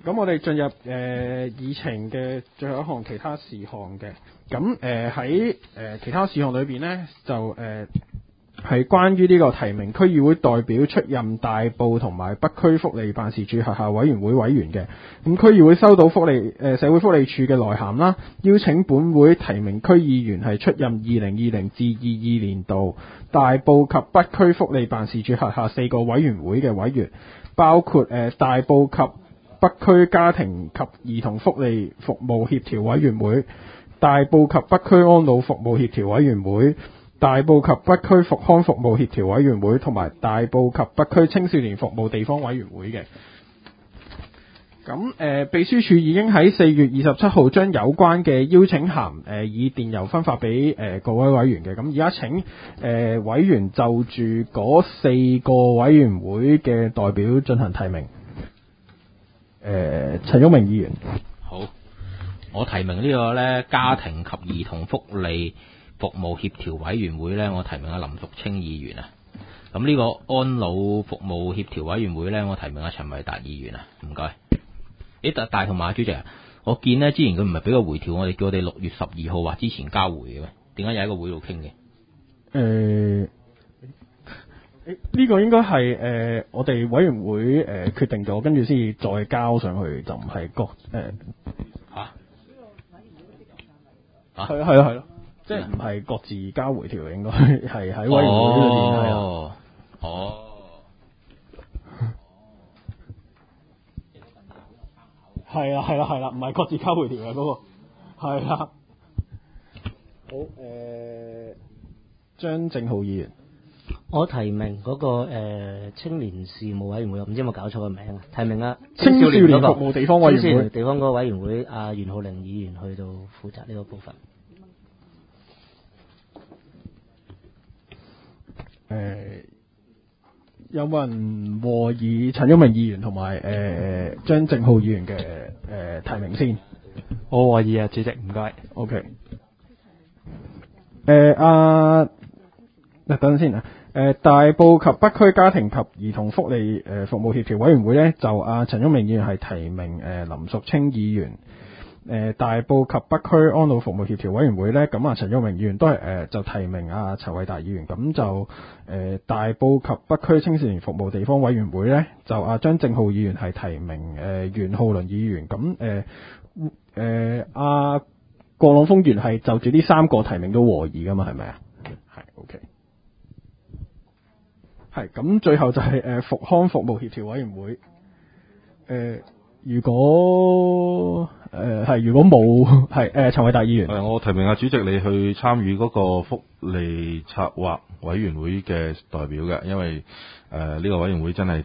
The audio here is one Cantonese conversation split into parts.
咁我哋進入議程嘅最後一項其他事項嘅。咁喺其他事項裏邊呢，就係關於呢個提名區議會代表出任大埔同埋北區福利辦事處轄下委員會委員嘅。咁區議會收到社會福利署嘅來函啦，邀請本會提名區議員係出任2020至22年度大埔及北區福利辦事處轄下4個委員會嘅委員，包括大埔及北區家庭及兒童福利服務協調委員會、大埔及北區安老服務協調委員會、大埔及北區復康服務協調委員會同埋大埔及北區青少年服務地方委員會嘅。咁秘書處已經喺4月27號將有關嘅邀請函以電郵分發俾各位委員嘅。咁而家請委員就住嗰4個委員會嘅代表進行提名。陳旭明議員。 好，我提名呢個呢家庭及兒童福利服務協調委員會呢，我提名阿林淑清議員啊。咁呢個安老服務協調委員會呢，我提名阿陳維達議員啊。唔該。大同馬主席啊，我見呢之前佢唔係俾個回條，我哋叫我哋6月12號或之前交回嘅咩？點解又喺個會度傾嘅？ 呢個應該係我哋委員會決定咗，跟住先至再交上去，就唔係係咯，即係唔係各自交回條，應該係喺委員會裏邊係啊。係啦，唔係各自交回條嘅嗰個，係啦。好，張正浩議員。 我提名嗰個青年事務委員會，唔知有冇搞錯個名啊？提名啊青少年服務地方委員會， 青少年地方嗰個委員會，阿袁浩玲議員去到負責呢個部分。 有冇人和議陳旭明議員同埋張正浩議員嘅提名先？ 我和議啊，主席，唔該。 OK。等陣先啊。大埔及北區家庭及兒童福利服務協調委員會呢，就陳旭明議員係提名林淑清議員。大埔及北區安老服務協調委員會呢，咁陳旭明議員都係就提名陳偉達議員。咁就大埔及北區青少年服務地方委員會呢，就張正浩議員係提名袁浩倫議員。咁郭朗峰議員係就住呢3個提名都和議噶嘛，係咪啊？係 OK。係咁，最後就係復康服務協調委員會。如果冇係陳偉達議員。 我提名主席你去參與嗰個福利策劃委員會嘅代表嘅，因為呢個委員會真係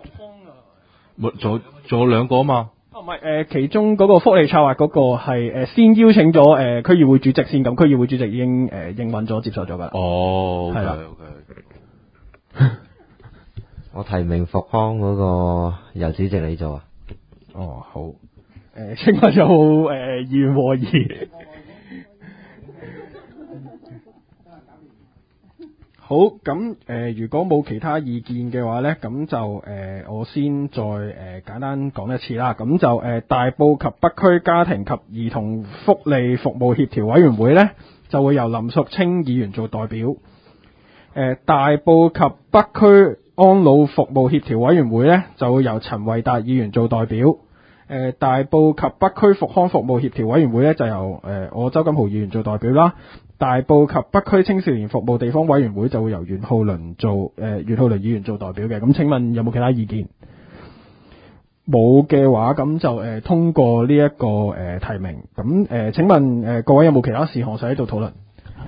仲有2個啊嘛。 唔係其中嗰個福利策劃嗰個係先邀請咗區議會主席先，咁區議會主席已經應允咗接受咗㗎啦。 哦，係啦。 我提名復康嗰個由主席你做啊。 哦，好。請問有冇議員和議？好，咁如果冇其他意見嘅話呢，咁就我先再簡單講一次啦。咁就大埔及北區家庭及兒童福利服務協調委員會呢，就會由林淑清議員做代表。大埔及北區安老服務協調委員會呢，就會由陳維達議員做代表。大埔及北區復康服務協調委員會呢，就由我周金豪議員做代表啦。大埔及北區青少年服務地方委員會就會由袁浩倫議員做代表嘅。咁請問有冇其他意見？冇嘅話，咁就通過呢一個提名。咁請問各位有冇其他事項想喺度討論？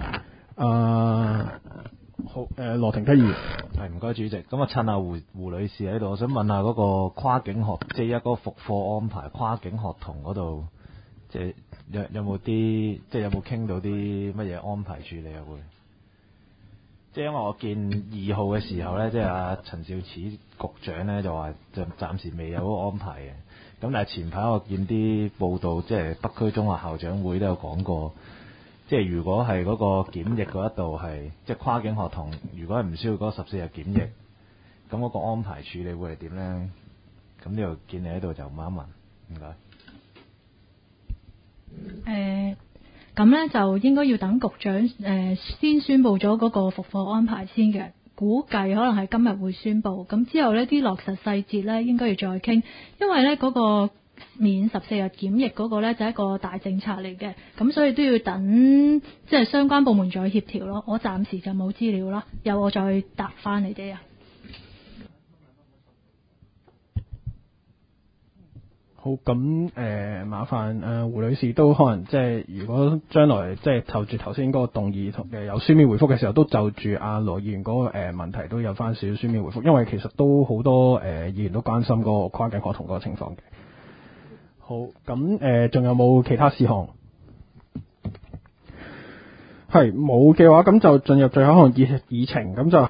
好，羅庭吉議員。 係，唔該主席。咁趁阿胡女士喺度，我想問下嗰個跨境學，即係一個復課安排，跨境學童嗰度，即係有冇啲，即係有冇傾到啲乜嘢安排處理啊？會，即係因為我見2號嘅時候咧，即係阿陳肇始局長咧就話就暫時未有嗰個安排嘅。咁但係前排我見啲報道，即係北區中學校長會都有講過。即係如果係嗰個檢疫嗰一度係，即係跨境學童，如果係唔需要嗰14日檢疫，咁嗰個安排處理會係點咧？咁呢度見你喺度就問一問。 唔該。 咁呢就應該要等局長先宣布咗嗰個復課安排先嘅，估計可能係今日會宣布。咁之後呢啲落實細節呢應該要再傾，因為呢嗰個免14日檢疫嗰個呢就係一個大政策嚟嘅，咁所以都要等即係相關部門再協調咯。我暫時就冇資料啦，有我再答翻你哋啊。 好，咁麻煩胡女士都可能即係如果將來即係就住頭先嗰個動議同有書面回覆嘅時候，都就住阿羅議員嗰個問題都有翻少少書面回覆，因為其實都好多議員都關心嗰個跨境學童嗰個情況嘅。好，咁仲有冇其他事項？係冇嘅話，咁就進入最後一項議程，咁就係